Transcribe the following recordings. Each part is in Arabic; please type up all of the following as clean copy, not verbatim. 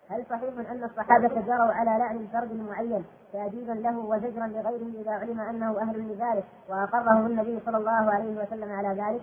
هل صحيح أن الصحابة جروا على لعن الفرد المعين تأديبا له وزجرا لغيره إذا علم أنه أهل لذلك وأقرهم النبي صلى الله عليه وسلم على ذلك؟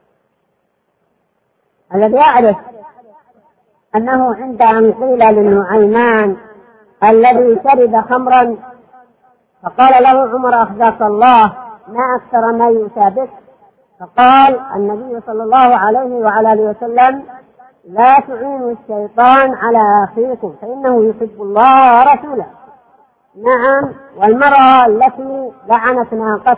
الذي يعرف أنه عند أن قيل للنعيمان الذي شرب خمرا فقال له عمر أخزاك الله ما أكثر ما يؤتى بك، فقال النبي صلى الله عليه وعلى آله وسلم لا تعينوا الشيطان على أخيكم فإنه يحب الله ورسوله. نعم، والمرأة التي لعنت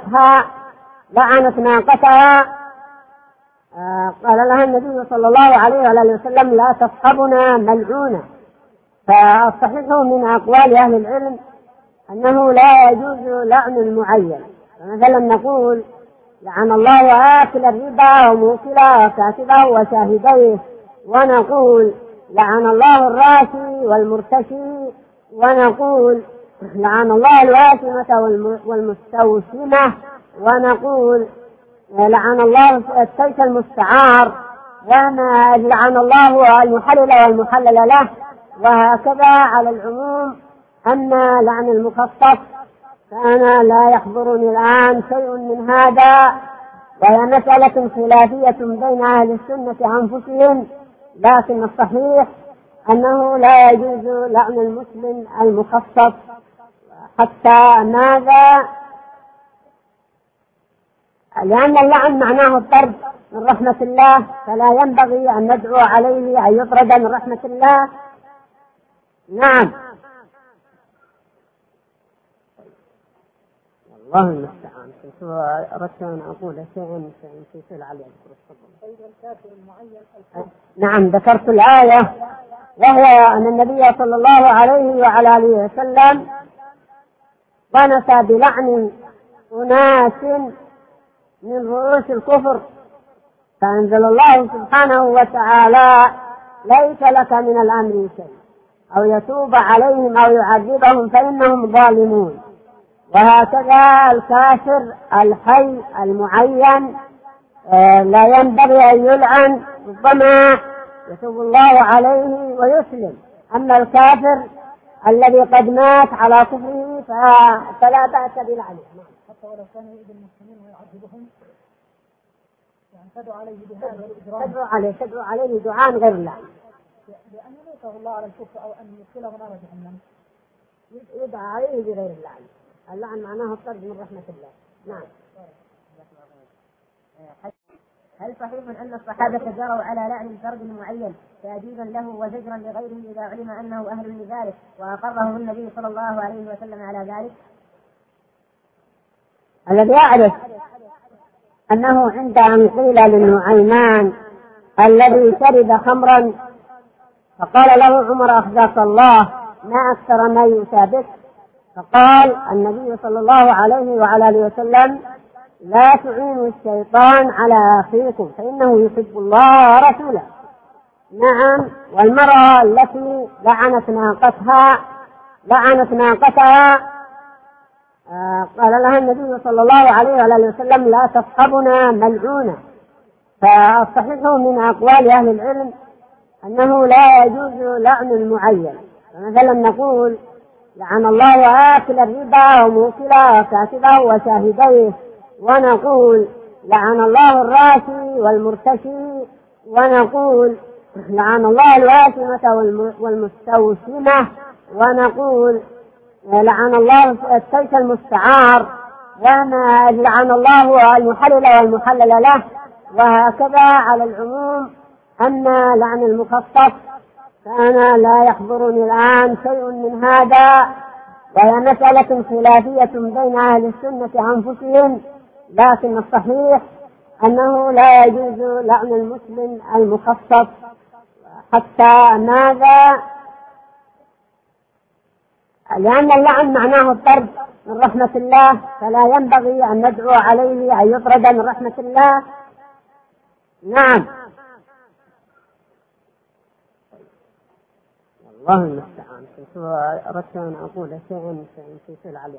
ناقتها قال لها النبي صلى الله عليه وعلى آله وسلم لا تصحبنا ملعونة. فالصحيح من أقوال أهل العلم أنه لا يجوز لعن المعين، فمثلا نقول لعن الله آكل الربا وموكله وكاتبه وشاهديه، ونقول لعن الله الراشي والمرتشي، ونقول لعن الله الواشمة والمستوشمة، ونقول لعن الله السيف المستعار، ولعن الله المحلل والمحلل له، وهكذا على العموم. أما لعن المخصص فأنا لا يحضرني الآن شيء من هذا، وهي مسألة خلافية بين أهل السنة أنفسهم، لكن الصحيح أنه لا يجوز لعن المسلم المخصص. حتى ماذا؟ لأن اللعن معناه الطرد من رحمة الله، فلا ينبغي أن ندعو عليه أن يطرد من رحمة الله. نعم، الله المستعان. أردت أن أقول شيئا في سؤال علي نعم، ذكرت الآية، وهي أن النبي صلى الله عليه وعلى آله وسلم ونس بلعن أناس من رؤوس الكفر، فأنزل الله سبحانه وتعالى ليس لك من الأمر شيء أو يتوب عليهم أو يعذبهم فإنهم ظالمون. وهكذا الكافر الحي المعين لا ينبغي أن يلعن، ربما يتوب الله عليه ويسلم. أما الكافر الذي قد مات على كفره فلا بأس بلعنه، حتى ولو كان يؤذي المسلمين ويعذبهم، يعني تدعو عليه بهذا الإجرام، تدعو عليه دعاء غير لعن، لأن يميته الله على الكفر أو أن يدخله نار جهنم، يدعى عليه بغير اللعن. اللعن معناه الطرد من رحمة الله. نعم. هل صحيح أن الصحابة جروا على لعن الفرد المعين تأديبا له وزجرا لغيره إذا علم أنه أهل لذلك وأقرهم النبي صلى الله عليه وسلم على ذلك؟ الذي يعرف أنه عند أن قيل للنعيمان الذي شرب خمرا فقال له عمر أخزاك الله ما أكثر ما يؤتى بك، فقال النبي صلى الله عليه وعلى آله وسلم لا تعينوا الشيطان على أخيكم فإنه يحب الله ورسوله. نعم، والمرأة التي لعنت ناقتها قال لها النبي صلى الله عليه وعلى آله وسلم لا تصحبنا ملعونة. فالصحيح من أقوال أهل العلم أنه لا يجوز لعن المعين، فمثلا نقول لعن الله آكل الربا وموكله وكاتبه وشاهديه، ونقول لعن الله الراشي والمرتشي، ونقول لعن الله الواشمة والمستوشمة، ونقول لعن الله السيف المستعار، ولعن الله المحلل والمحلل له، وهكذا على العموم. أما لعن المخصص فأنا لا يحضرني الآن شيء من هذا، وهي مسألة خلافية بين أهل السنة أنفسهم، لكن الصحيح أنه لا يجوز لعن المسلم المخصص. حتى ماذا؟ لأن اللعن معناه الطرد من رحمة الله، فلا ينبغي أن ندعو عليه أن يطرد من رحمة الله. نعم، الله المستعان. أردت أن أقول شيئا في سؤال علي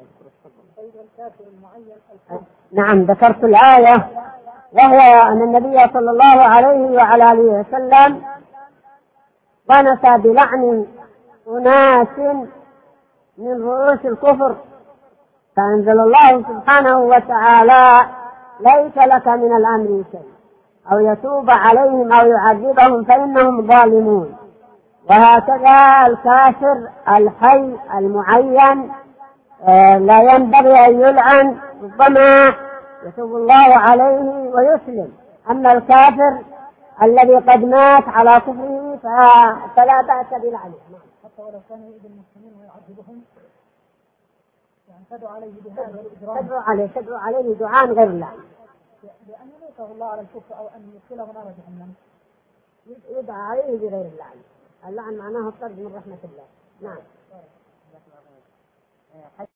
نعم، ذكرت الآية، وهي أن النبي صلى الله عليه وعلى آله وسلم ونس بلعن أناس من رؤوس الكفر، فأنزل الله سبحانه وتعالى ليس لك من الأمر شيء، أو يتوب عليهم أو يعذبهم فإنهم ظالمون. وهكذا الكافر الحي المعين لا ينبغي أن يلعن، ربما يتوب الله عليه ويسلم. أما الكافر الذي قد مات على كفره فلا بأس بلعنه. حتى ولو كان يؤذي المسلمين ويعذبهم، يعني تدعو عليه بهذا الإجرام، تدعو عليه دعاء غير اللعن، لأن يميته الله على الكفر أو أن يدخله نار جهنم، يدعى عليه بغير اللعن. اللعن معناه الطرد من رحمة الله. نعم.